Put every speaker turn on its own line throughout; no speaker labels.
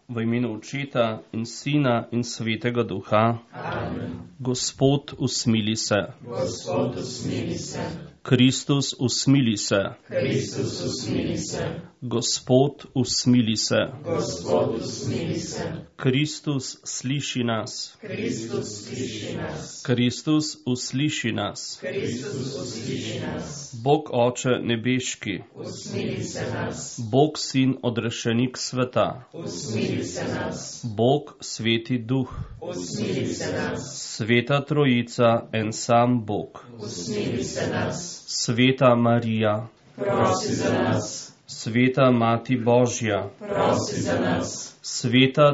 V imenu Očeta in Sina in Svetega Duha.
Amen.
Gospod, usmili se.
Gospod, usmili se.
Kristus, usmili se.
Kristus, usmili se.
Gospod, usmili se.
Gospod, usmili se.
Kristus, sliši nas.
Kristus, sliši nas.
Kristus, usliši nas.
Kristus, usliši nas.
Bog Oče nebeški,
Usmili se nas.
Bog Sin odrešenik sveta,
Usmili se nas.
Bog Sveti Duh,
Usmili se nas.
Sveta Trojica, en sam Bog,
Usmili se nas.
Sveta Marija,
Prosi za nas.
Sveta Mati Božja,
Prosi za nas.
Sveta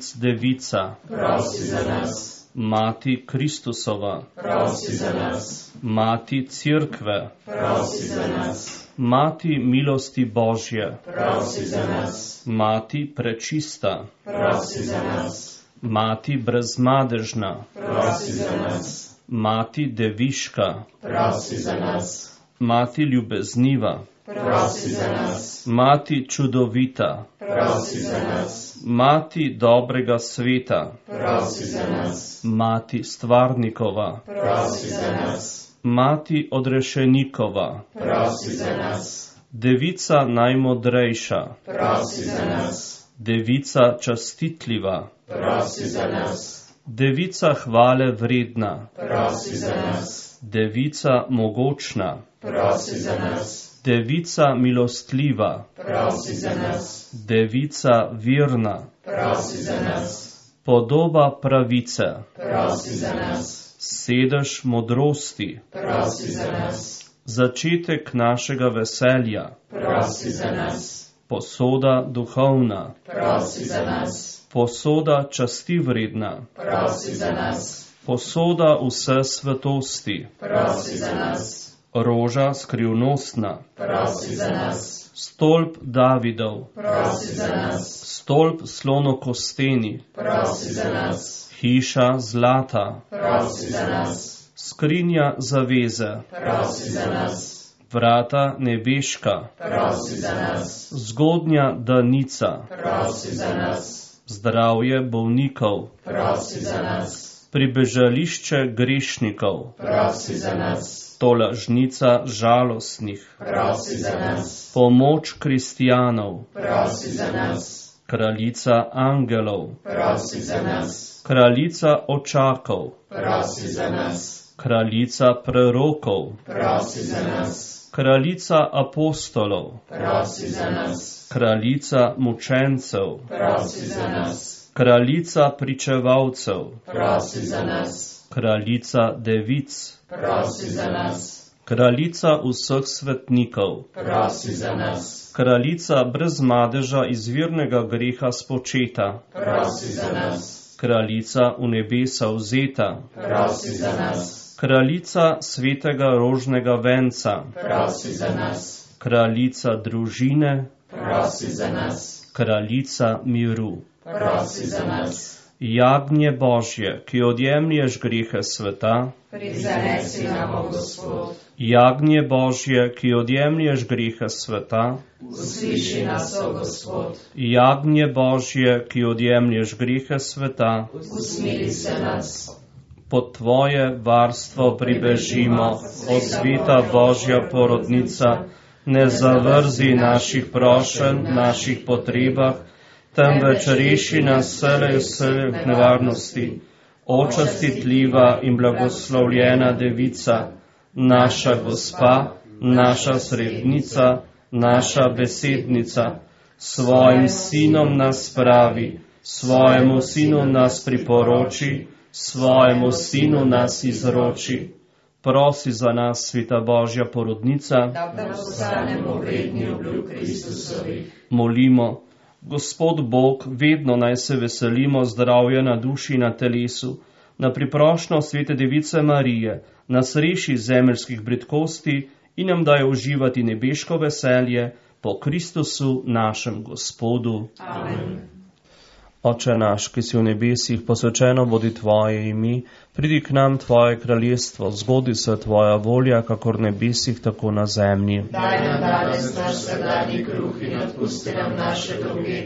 Devica,
Prosi za nas.
Mati Kristusova,
Prosi za nas.
Mati Cerkve,
Prosi za nas.
Mati milosti Božje,
Prosi za nas.
Mati prečista,
Prosi za nas.
Mati brezmadežna,
Prosi za nas.
Mati deviška,
Prosi za nas.
Mati ljubezniva,
Prosi za nas.
Mati čudovita,
Prosi za nas.
Mati dobrega sveta,
Prosi za nas.
Mati stvarnikova,
Prosi za nas.
Mati odrešenikova,
Prosi za nas.
Devica najmodrejša,
Prosi za nas.
Devica častitljiva,
Prosi za nas.
Devica hvale vredna,
Prosi za nas.
Devica mogočna,
Prosi za nas.
Devica milostljiva,
Prosi za nas.
Devica virna,
Prosi za nas.
Podoba pravice,
Prosi za nas.
sedež modrosti,
Prosi za nas.
začetek našega veselja,
Prosi za nas.
posoda duhovna,
Prosi za nas.
posoda časti vredna,
Prosi za nas.
posoda vse svetosti,
Prosi za nas.
roža skrivnostna,
Prosi za nas.
stolp Davidov,
Prosi za nas.
stolp slonokosteni,
Prosi za nas.
hiša zlata,
Prosi za nas.
skrinja zaveze,
Prosi za nas.
vrata nebeška,
Prosi za nas.
zgodnja danica,
Prosi za nas.
zdravje bolnikov,
Prosi za nas.
pribežališče grešnikov,
Prosi za nas.
tolažnica žalostnih,
Prosi za nas.
pomoč kristijanov,
Prosi za nas.
kraljica angelov,
Prosi za nas.
kraljica očakov,
Prosi za nas.
kraljica prerokov,
Prosi za nas.
kraljica apostolov,
Prosi za nas.
kraljica mučencev,
Prosi za nas.
kraljica pričevalcev,
Prosi za nas.
kraljica devic,
Prosi za nas.
kraljica vseh svetnikov,
Prosi za nas.
kraljica brez madeža izvirnega greha spočeta,
Prosi za nas.
kraljica v nebesa vzeta,
Prosi za nas.
kraljica svetega rožnega venca,
Prosi za nas.
kraljica družine,
Prosi za nas.
kraljica miru.
Prosi za nas.
Jagnje Božje, ki odjemlješ grehe sveta,
Prizanesi nam, o Gospod.
Jagnje Božje, ki odjemlješ grehe sveta,
Usliši nas, o Gospod.
Jagnje Božje, ki odjemlješ grehe sveta,
Usmili se nas.
pod tvoje varstvo pribežimo, o sveta Božja porodnica, ne zavrzi naših prošenj, naših potrebah, temveč reši nas vselej v nevarnosti. O častitljiva in blagoslovljena devica, naša gospa, naša srednica, naša besednica, svojim sinom nas spravi, svojemu sinu nas priporoči, svojemu sinu nas izroči. Prosi za nas, sveta Božja porodnica,
Da postanemo vredni obljub Kristusovih.
molimo. Gospod Bog, vedno naj se veselimo zdravja na duši in na telesu, na priprošnjo svete device Marije, nas reši zemeljskih bridkosti in nam daje uživati nebeško veselje po Kristusu našem Gospodu.
Amen.
Oče naš, ki si v nebesih, posvečeno bodi tvoje ime, pridi k nam tvoje kraljestvo, zgodi se tvoja volja, kakor v nebesih, tako na zemlji.
Daj nam danes naš vsakdanji kruh in odpusti nam naše dolge,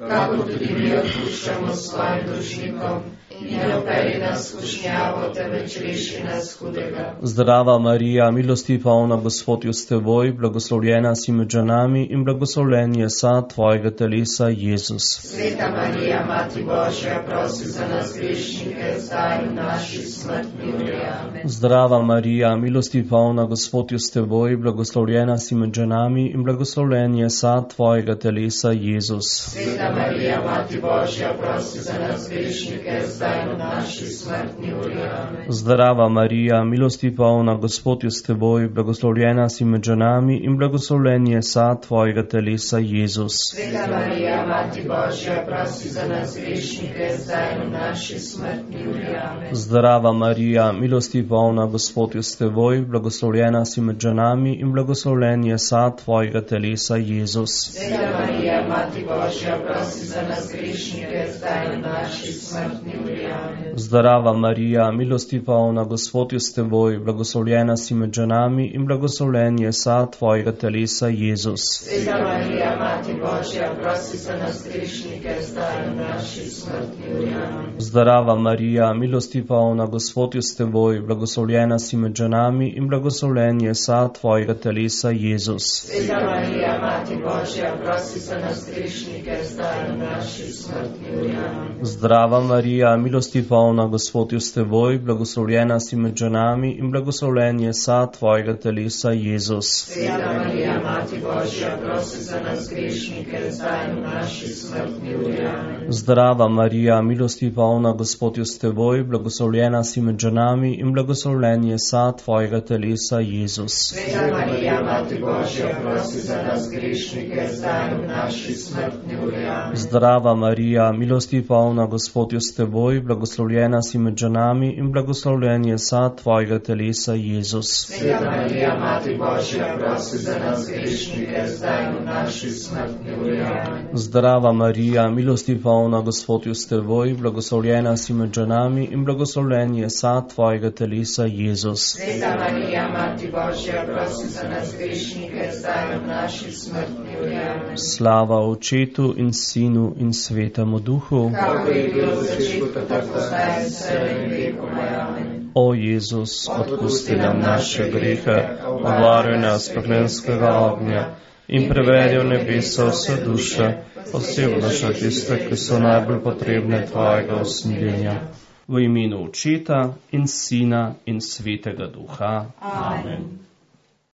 kako tudi mi odpuščamo svojim dolžnikom, in ne vpelji nas v skušnjavo, temveč reši nas hudega.
Zdrava Marija, milosti polna, Gospod je s teboj, blagoslovljena si med ženami in blagoslovljen je sad tvojega telesa, Jezus.
Sveta Marija, Mati Božja, prosi za nas grešnike, zdaj in v naši smrtni uri. Amen.
Zdrava Marija, milosti polna, Gospod je s teboj, blagoslovljena si med ženami in blagoslovljen je sad tvojega telesa, Jezus.
Sveta Marija, Mati Božja, prosi za nas grešnike, zdaj in v naši smrtni uri. Amen.
Zdrava Marija, milosti polna, Gospod je s teboj, blagoslovljena si med ženami in blagoslovljen je sad tvojega telesa, Jezus.
Sveta Marija, Mati Božja, prosi za nas grešnike, zdaj in v naši smrtni uri. Amen.
Zdrava Marija, milosti polna, Gospod je s teboj, blagoslovljena si med ženami in blagoslovljen je sad tvojega telesa, Jezus.
Sveta Marija, Mati Božja, prosi za nas grešnike, zdaj in v naši smrtni uri. Amen.
Zdrava Marija, milosti polna, Gospod je s teboj, blagoslovljena si med ženami in blagoslovljen je sad tvojega telesa, Jezus.
Sveta Marija, Mati Božja, prosi za nas grešnike, zdaj in v naši smrtni uri. Amen.
Zdrava Marija, milosti polna, Gospod je s teboj, blagoslovljena si med ženami in blagoslovljen je sad tvojega telesa, Jezus.
Sveta Marija, Mati Božja, prosi za nas grešnike, zdaj in v naši smrtni uri. Amen.
Zdrava Marija, milosti polna, Gospod je s teboj, blagoslovljena si med ženami in blagoslovljen je sad tvojega telesa, Jezus.
Sveta Marija, Mati Božja, prosi za nas grešnike, zdaj in v naši smrtni uri. Amen.
Zdrava Marija, milosti polna, Gospod je s teboj, blagoslovljena si med ženami in blagoslovljen je sad tvojega telesa, Jezus.
Sveta Marija, Mati Božja, prosi za nas grešnike, zdaj in v naši smrtni uri. Amen.
Zdrava Marija, milosti polna, Gospod je s teboj, blagoslovljena si med ženami in blagoslovljen je sad tvojega telesa, Jezus.
Sveta Marija, Mati Božja, prosi za nas grešnike, zdaj in v naši smrtni uri. Amen.
Zdrava Marija, milosti polna, Gospod je s teboj, blagoslovljena si med ženami in blagoslovljen je sad tvojega telesa, Jezus.
Sveta Marija, Mati Božja, prosi za nas grešnike, zdaj in v naši smrtni uri. Amen.
Slava Očetu in Sinu in Svetemu Duhu.
Kako je bilo v začetku, tako zdaj in vselej in vekomaj. Amen.
O Jezus, odpusti nam naše grehe, obvaruj nas peklenskega ognja in prevedi v nebesa vse duše, posebno še tiste, ki so najbolj potrebne tvojega usmiljenja. V imenu Očeta in Sina in Svetega Duha.
Amen.